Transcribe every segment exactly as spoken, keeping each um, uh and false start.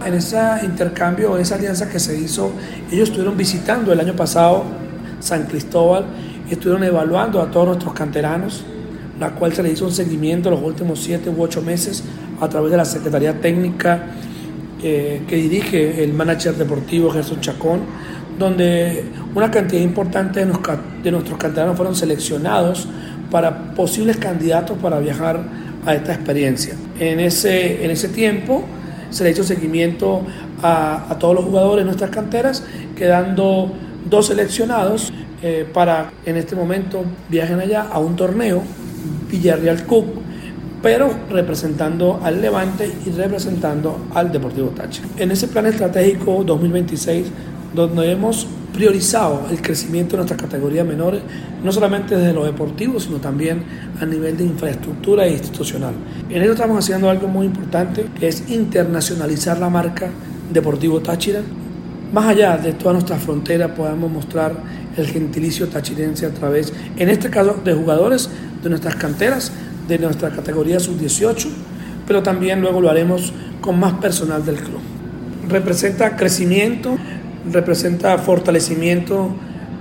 esa, en ese intercambio, en esa alianza que se hizo, ellos estuvieron visitando el año pasado San Cristóbal y estuvieron evaluando a todos nuestros canteranos, la cual se les hizo un seguimiento los últimos siete u ocho meses a través de la Secretaría Técnica eh, que dirige el manager deportivo Gerson Chacón, donde una cantidad importante de, nos, de nuestros canteranos fueron seleccionados para posibles candidatos para viajar a esta experiencia. En ese, en ese tiempo se le hizo seguimiento a, a todos los jugadores de nuestras canteras, quedando dos seleccionados eh, para en este momento viajen allá a un torneo Villarreal Cup, pero representando al Levante y representando al Deportivo Táchira. En ese plan estratégico dos mil veintiséis, donde hemos priorizado el crecimiento de nuestras categorías menores, no solamente desde lo deportivo, sino también a nivel de infraestructura e institucional. En ello estamos haciendo algo muy importante, que es internacionalizar la marca Deportivo Táchira. Más allá de todas nuestras fronteras, podamos mostrar el gentilicio tachirense a través, en este caso, de jugadores de nuestras canteras, de nuestra categoría sub dieciocho, pero también luego lo haremos con más personal del club. Representa crecimiento, representa fortalecimiento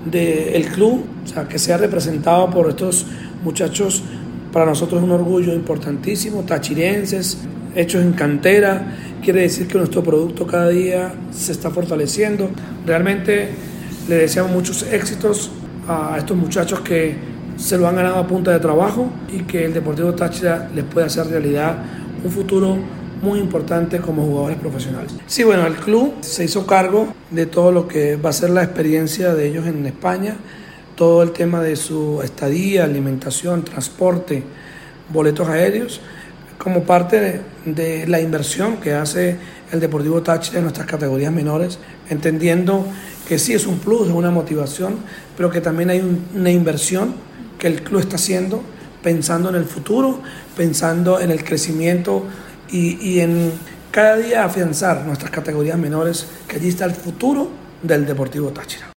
del club, o sea, que sea representado por estos muchachos, para nosotros es un orgullo importantísimo, tachirenses, hechos en cantera, quiere decir que nuestro producto cada día se está fortaleciendo. Realmente le deseamos muchos éxitos a estos muchachos que se lo han ganado a punta de trabajo y que el Deportivo Táchira les puede hacer realidad un futuro muy importante como jugadores profesionales. Sí, bueno, el club se hizo cargo de todo lo que va a ser la experiencia de ellos en España, todo el tema de su estadía, alimentación, transporte, boletos aéreos, como parte de, de la inversión que hace el Deportivo Táchira en nuestras categorías menores, entendiendo que sí es un plus, es una motivación, pero que también hay un, una inversión que el club está haciendo pensando en el futuro, pensando en el crecimiento y, y en cada día afianzar nuestras categorías menores, que allí está el futuro del Deportivo Táchira.